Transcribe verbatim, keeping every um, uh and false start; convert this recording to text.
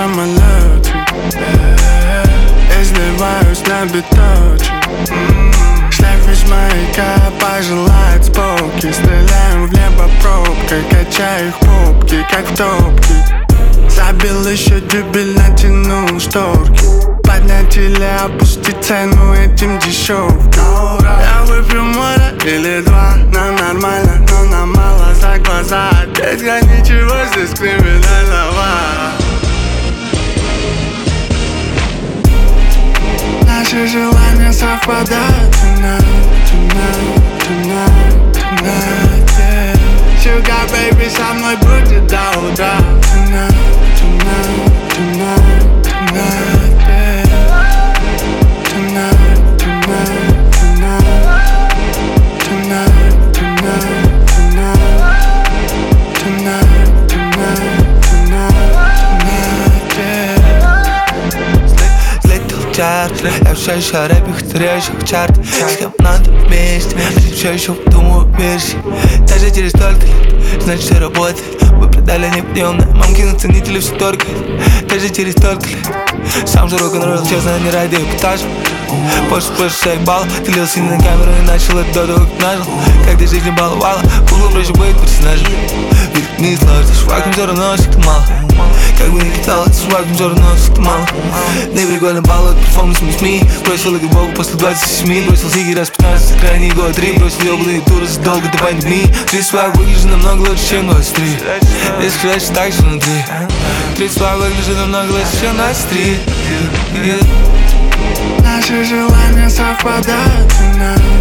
самолете. Изливаюсь на биточек. Шлейф из маяка пожелает споки. Стреляем в небо пробкой, качая их попки, как в топке. Забил еще дюбель, натянул шторки. Поднять или опустить цену этим дешевкам. Я выпью море или два, нам нормально, но нам мало за глаза. Детка, ничего здесь криминального. Наши желания совпадают. Tonight, tonight, tonight, tonight, yeah. Sugar baby со мной будет до утра. Tonight, tonight, tonight, tonight, yeah. Tonight, tonight, tonight, tonight, tonight, tonight, tonight, tonight, tonight, yeah. Взлетел чарт, я все еще рэпю, повторяющих в чарт. С кем надо вместе, а ты все еще думаю версии. Даже через столько лет, значит все работает. Вы продали неподъемное, мамкины ценители все торгают. Даже через столько лет, сам же рок-н-ролл, честно, не ради эпатажа. Больше, больше шесть баллов, ты лил сильно на камеру и начал это до того, как нажил. Как ты жизнь баловала, углу проще быть персонажем. Ведь не сложно, шваком все равно всегда мало. Как бы ни кидалось, шваком все равно всегда мало. Не прикольно балло, перформанс мы СМИ. Бросил игру богу после двадцати семи. Бросил сиги раз пятнадцать, крайний год три. Бросил ёбаные туры задолго до пандемии. Три свак выглядит намного лучше, чем двадцать три. Если сказать, так же внутри. Три свак выглядит намного лучше, чем двадцать три. Наши желания совпадают.